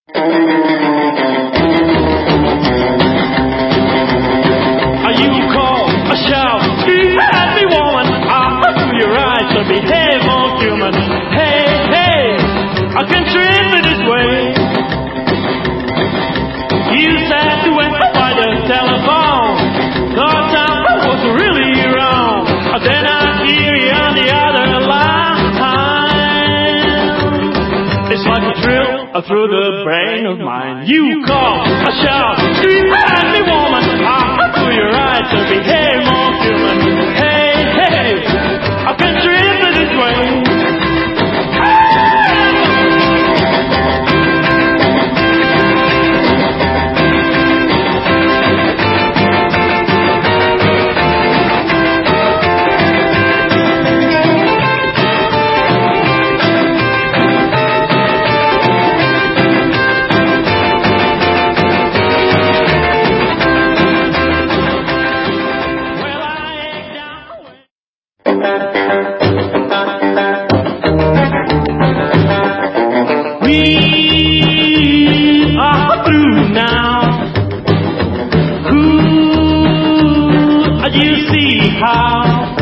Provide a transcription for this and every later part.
You call, a shout, scream at me, woman. I'll do your right, so behave, old human. Hey, hey, I can trip it this way. You said to went by the telephone. Thought I was really wrong. Then I hear you on the other line. It's like a thrill through the brain of mine. You call, a shout, scream at me, woman. I'll do your right, so behave, more human. Hey, hey, I can trip it this way. We are through now. You see how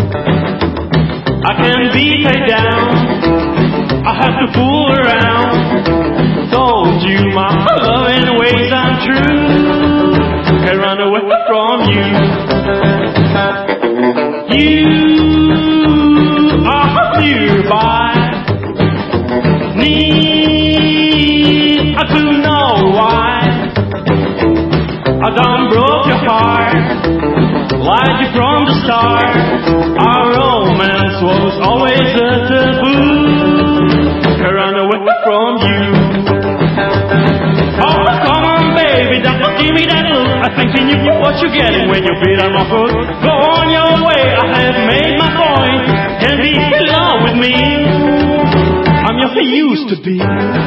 I can be taken down. I have to fool around. Told you my love in ways untrue. Can run away from you. You are nearby. Need to know why I done broke your heart, lied you from the start. Our romance was always a taboo. I run away from you. Oh, come on, baby, don't give me that look. I think you knew what you're getting when you beat on my foot. Go on your way, I have made my point. Can be in love with me. I'm just used to be.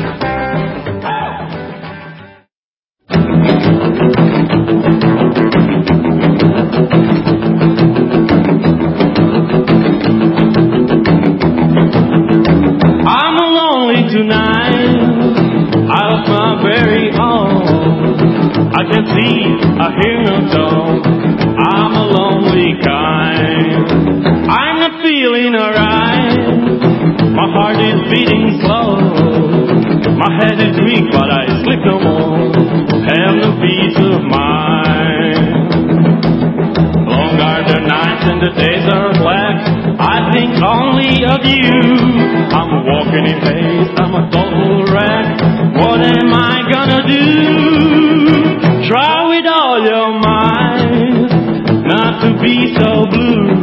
I'm lonely tonight. I lost my very own. I can see, I hear no tone. I'm a lonely kind. I'm not feeling alright. My heart is beating slow. My head is weak, but I sleep no more. Have no peace of mind. Long are the nights and the days are black. I think only of you. I'm walking in haste, I'm a total wreck. What am I gonna do? Try with all your might not to be so blue.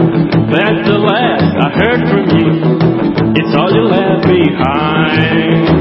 That's the last I heard from you. It's all you left behind.